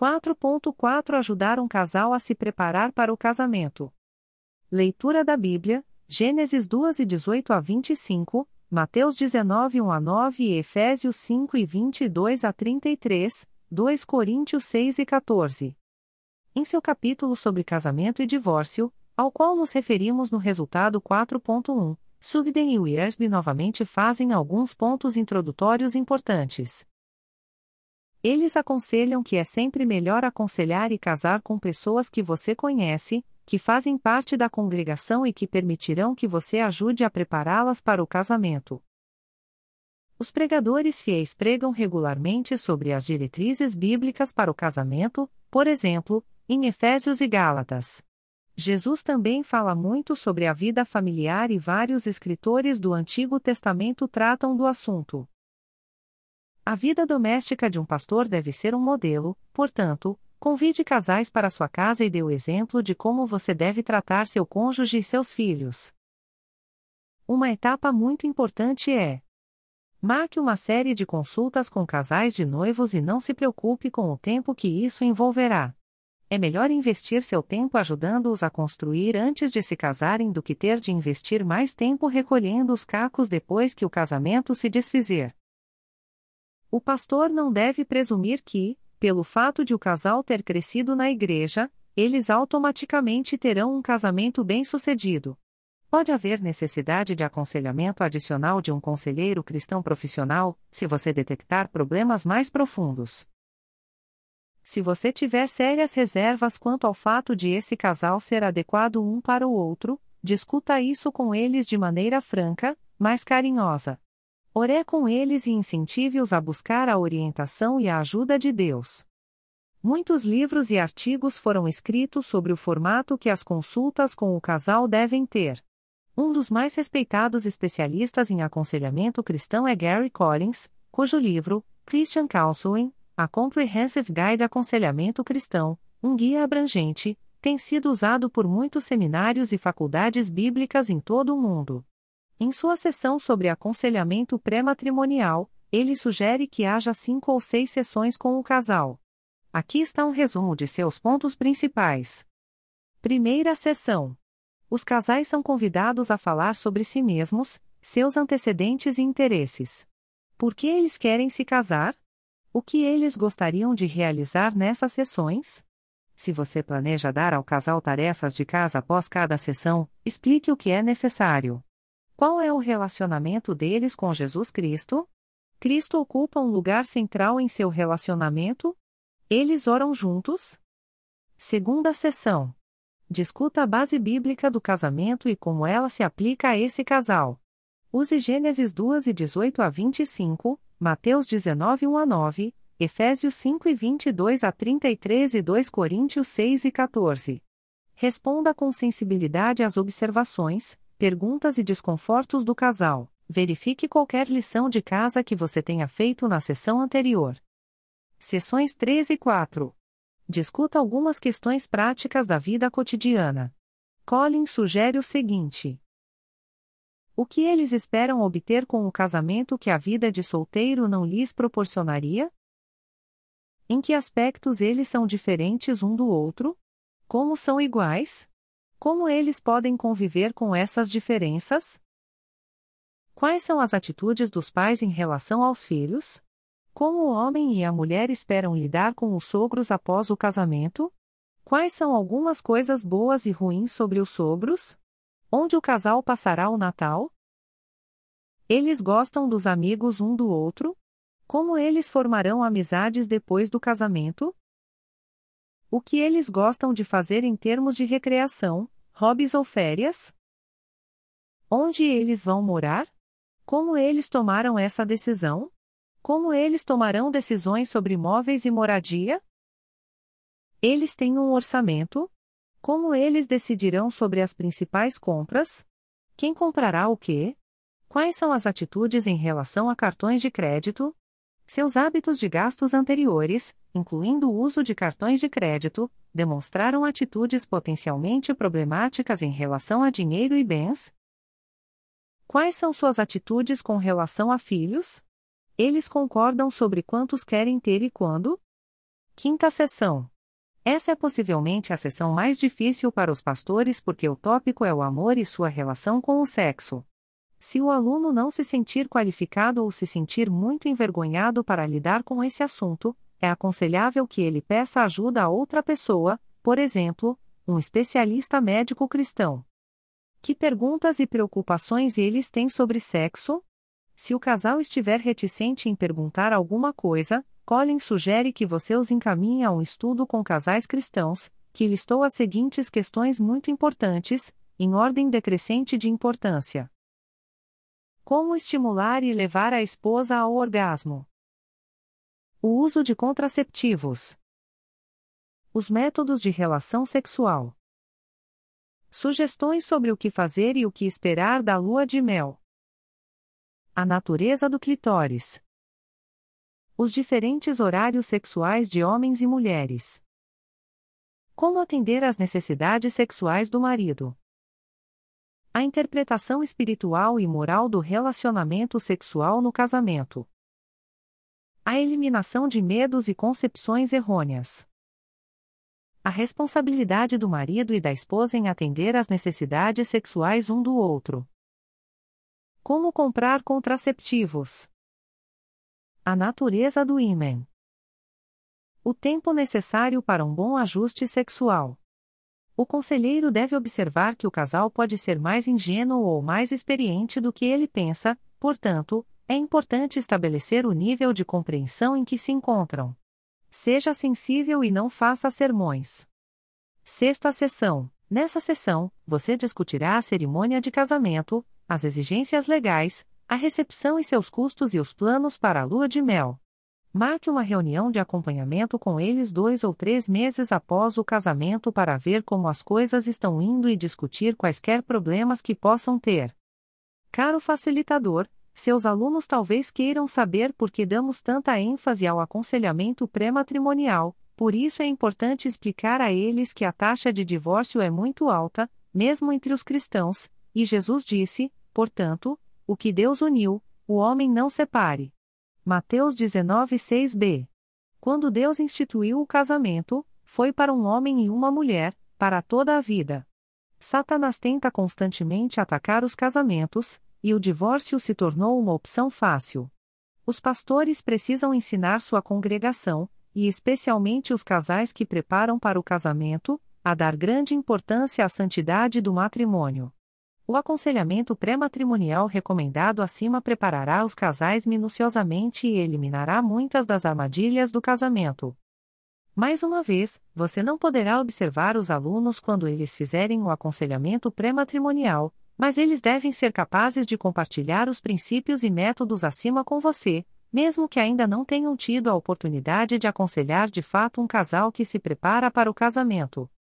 4.4 Ajudar um casal a se preparar para o casamento. Leitura da Bíblia, Gênesis 2:18-25, Mateus 19:1-9 e Efésios 5:22-33, 2 Coríntios 6:14. Em seu capítulo sobre casamento e divórcio, ao qual nos referimos no resultado 4.1, Sugden e Wiersbe novamente fazem alguns pontos introdutórios importantes. Eles aconselham que é sempre melhor aconselhar e casar com pessoas que você conhece, que fazem parte da congregação e que permitirão que você ajude a prepará-las para o casamento. Os pregadores fiéis pregam regularmente sobre as diretrizes bíblicas para o casamento, por exemplo, em Efésios e Gálatas. Jesus também fala muito sobre a vida familiar e vários escritores do Antigo Testamento tratam do assunto. A vida doméstica de um pastor deve ser um modelo, portanto, convide casais para sua casa e dê o exemplo de como você deve tratar seu cônjuge e seus filhos. Uma etapa muito importante é: marque uma série de consultas com casais de noivos e não se preocupe com o tempo que isso envolverá. É melhor investir seu tempo ajudando-os a construir antes de se casarem do que ter de investir mais tempo recolhendo os cacos depois que o casamento se desfizer. O pastor não deve presumir que, pelo fato de o casal ter crescido na igreja, eles automaticamente terão um casamento bem-sucedido. Pode haver necessidade de aconselhamento adicional de um conselheiro cristão profissional, se você detectar problemas mais profundos. Se você tiver sérias reservas quanto ao fato de esse casal ser adequado um para o outro, discuta isso com eles de maneira franca, mas carinhosa. Ore com eles e incentive-os a buscar a orientação e a ajuda de Deus. Muitos livros e artigos foram escritos sobre o formato que as consultas com o casal devem ter. Um dos mais respeitados especialistas em aconselhamento cristão é Gary Collins, cujo livro, Christian Counseling, A Comprehensive Guide Aconselhamento Cristão, um guia abrangente, tem sido usado por muitos seminários e faculdades bíblicas em todo o mundo. Em sua seção sobre aconselhamento pré-matrimonial, ele sugere que haja 5 ou 6 sessões com o casal. Aqui está um resumo de seus pontos principais. Primeira sessão. Os casais são convidados a falar sobre si mesmos, seus antecedentes e interesses. Por que eles querem se casar? O que eles gostariam de realizar nessas sessões? Se você planeja dar ao casal tarefas de casa após cada sessão, explique o que é necessário. Qual é o relacionamento deles com Jesus Cristo? Cristo ocupa um lugar central em seu relacionamento? Eles oram juntos? Segunda sessão. Discuta a base bíblica do casamento e como ela se aplica a esse casal. Use Gênesis 2:18-25, Mateus 19:1-9, Efésios 5:22-33 e 2 Coríntios 6:14. Responda com sensibilidade às observações, perguntas e desconfortos do casal. Verifique qualquer lição de casa que você tenha feito na sessão anterior. Sessões 3 e 4. Discuta algumas questões práticas da vida cotidiana. Collins sugere o seguinte: o que eles esperam obter com o casamento que a vida de solteiro não lhes proporcionaria? Em que aspectos eles são diferentes um do outro? Como são iguais? Como eles podem conviver com essas diferenças? Quais são as atitudes dos pais em relação aos filhos? Como o homem e a mulher esperam lidar com os sogros após o casamento? Quais são algumas coisas boas e ruins sobre os sogros? Onde o casal passará o Natal? Eles gostam dos amigos um do outro? Como eles formarão amizades depois do casamento? O que eles gostam de fazer em termos de recreação, hobbies ou férias? Onde eles vão morar? Como eles tomaram essa decisão? Como eles tomarão decisões sobre móveis e moradia? Eles têm um orçamento? Como eles decidirão sobre as principais compras? Quem comprará o quê? Quais são as atitudes em relação a cartões de crédito? Seus hábitos de gastos anteriores, incluindo o uso de cartões de crédito, demonstraram atitudes potencialmente problemáticas em relação a dinheiro e bens? Quais são suas atitudes com relação a filhos? Eles concordam sobre quantos querem ter e quando? Quinta sessão. Essa é possivelmente a sessão mais difícil para os pastores porque o tópico é o amor e sua relação com o sexo. Se o aluno não se sentir qualificado ou se sentir muito envergonhado para lidar com esse assunto, é aconselhável que ele peça ajuda a outra pessoa, por exemplo, um especialista médico cristão. Que perguntas e preocupações eles têm sobre sexo? Se o casal estiver reticente em perguntar alguma coisa, Collins sugere que você os encaminhe a um estudo com casais cristãos, que listou as seguintes questões muito importantes, em ordem decrescente de importância. Como estimular e levar a esposa ao orgasmo? O uso de contraceptivos. Os métodos de relação sexual. Sugestões sobre o que fazer e o que esperar da lua de mel. A natureza do clitóris. Os diferentes horários sexuais de homens e mulheres. Como atender às necessidades sexuais do marido. A interpretação espiritual e moral do relacionamento sexual no casamento. A eliminação de medos e concepções errôneas. A responsabilidade do marido e da esposa em atender às necessidades sexuais um do outro. Como comprar contraceptivos. A natureza do ímã. O tempo necessário para um bom ajuste sexual. O conselheiro deve observar que o casal pode ser mais ingênuo ou mais experiente do que ele pensa, portanto, é importante estabelecer o nível de compreensão em que se encontram. Seja sensível e não faça sermões. Sexta sessão. Nessa sessão, você discutirá a cerimônia de casamento, as exigências legais, a recepção e seus custos e os planos para a lua de mel. Marque uma reunião de acompanhamento com eles 2 ou 3 meses após o casamento para ver como as coisas estão indo e discutir quaisquer problemas que possam ter. Caro facilitador, seus alunos talvez queiram saber por que damos tanta ênfase ao aconselhamento pré-matrimonial, por isso é importante explicar a eles que a taxa de divórcio é muito alta, mesmo entre os cristãos, e Jesus disse, portanto, o que Deus uniu, o homem não separe. Mateus 19:6b. Quando Deus instituiu o casamento, foi para um homem e uma mulher, para toda a vida. Satanás tenta constantemente atacar os casamentos, e o divórcio se tornou uma opção fácil. Os pastores precisam ensinar sua congregação, e especialmente os casais que preparam para o casamento, a dar grande importância à santidade do matrimônio. O aconselhamento pré-matrimonial recomendado acima preparará os casais minuciosamente e eliminará muitas das armadilhas do casamento. Mais uma vez, você não poderá observar os alunos quando eles fizerem o aconselhamento pré-matrimonial, mas eles devem ser capazes de compartilhar os princípios e métodos acima com você, mesmo que ainda não tenham tido a oportunidade de aconselhar de fato um casal que se prepara para o casamento.